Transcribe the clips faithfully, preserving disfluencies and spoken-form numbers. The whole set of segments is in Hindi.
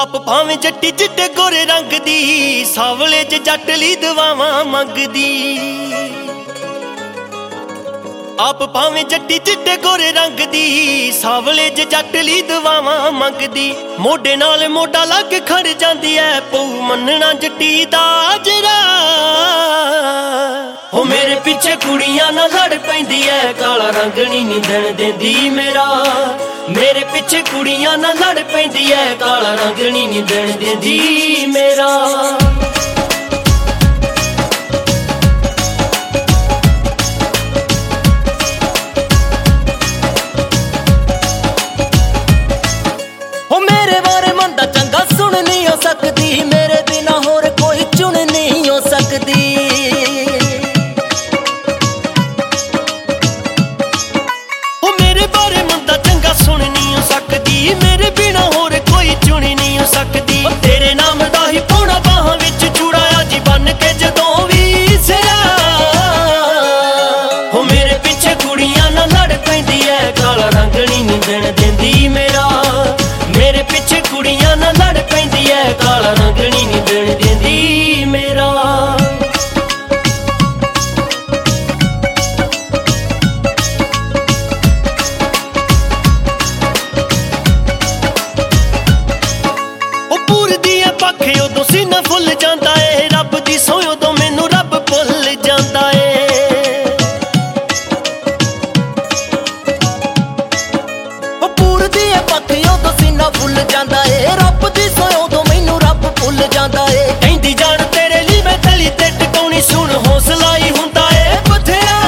आप भावें जट्टी चिट्टे गोरे रंग दी, सावले च जट ली दुआवां मंगदी। आप भावें जट्टी चिट्टे गोरे रंग दी, सावले च जट ली दुआवां मंगदी। मोढे नाल मोढा लग खड़ जांदी ऐ, पऊ मन्नना जट्टी दा जरा। हो मेरे पिछे कुड़ियां ना लड़ पैंदी ऐ, काला रंग नी निंदण देंदी मेरा। मेरे पिछे कुड़ियां ना लड़ पैंदी ऐ, काला रंग नी निंदण देंदी मेरा। हो मेरे बारे मन दा चंगा सुन नहीं हो सकदी, मेरे बिना होर कोई चुन नहीं हो सकदी। हो मेरे बारे मन दा चंगा सुन नहीं हो सकदी, मेरे बिना होर कोई चुन नहीं हो सकदी। तेरे नाम दा ही पौना बाहां विच चुड़ाया जी बन के जदों भी सिरा। हो मेरे पिछे कुड़ियां ना लड़ पैंदी ऐ, काला रंग नहीं निंदण देंदी मेरा। मेरे पिछे कुड़ियां ना लड़ पैंदी ऐ, काला रंग नी निंदण देंदी मेरा। ओ पूर दी पख उदों सीना फुल जांदा ए, रब दी सोय उदों मैनू रब भुल जांदा ए। ओ पूर दी पख उदों सीना फुल जांदा ए, रब दी सोय उदों मैनू रब भुल जांदा ए। कहंदी जान तेरे लिए मैं तली ते टकाउणी, सुन हौसला ही हुंदा ए बथेरा।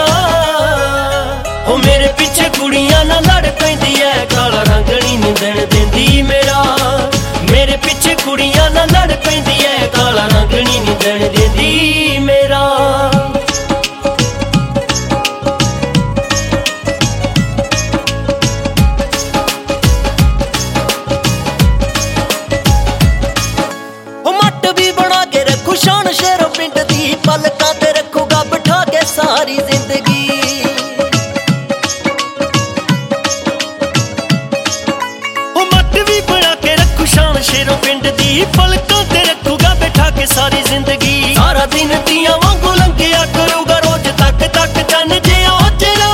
हो मेरे पिछे कुड़ियां ना लड़ पैंदी ऐ, काला रंग नी निंदण देंदी मेरा। मेरे पिछे कुड़ियां ना लड़ पैंदी ऐ, काला रंग नी निंदण देंदी मेरा। शान शेरों पिंड दी, पलकां ते रखूगा बिठा के सारी जिंदगी। ओ मट भी बना के रखू शान शेरों पिंड दी, पलकां ते रखूगा बिठा के सारी जिंदगी। सारा दिन दियां वांगू लंघिया करूगा, रोज तक तक चन जिया चेरा।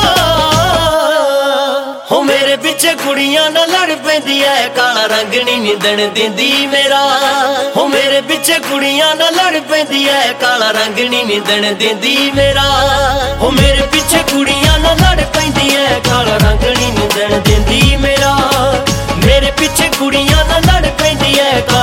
हो मेरे पिछे कुड़ियां ना लड़ पैंदी ऐ, काला रंग नी निंदण देंदी मेरा। हो मेरे पिछे कुड़ियां ना लड़ पैंदी ऐ, काला रंग नी निंदण देंदी मेरा। हो मेरे पिछे कुड़ियां ना लड़ पैंदी ऐ, काला रंग नी निंदण देंदी मेरा। मेरे पिछे कुड़ियां ना लड़ पैंदी ऐ।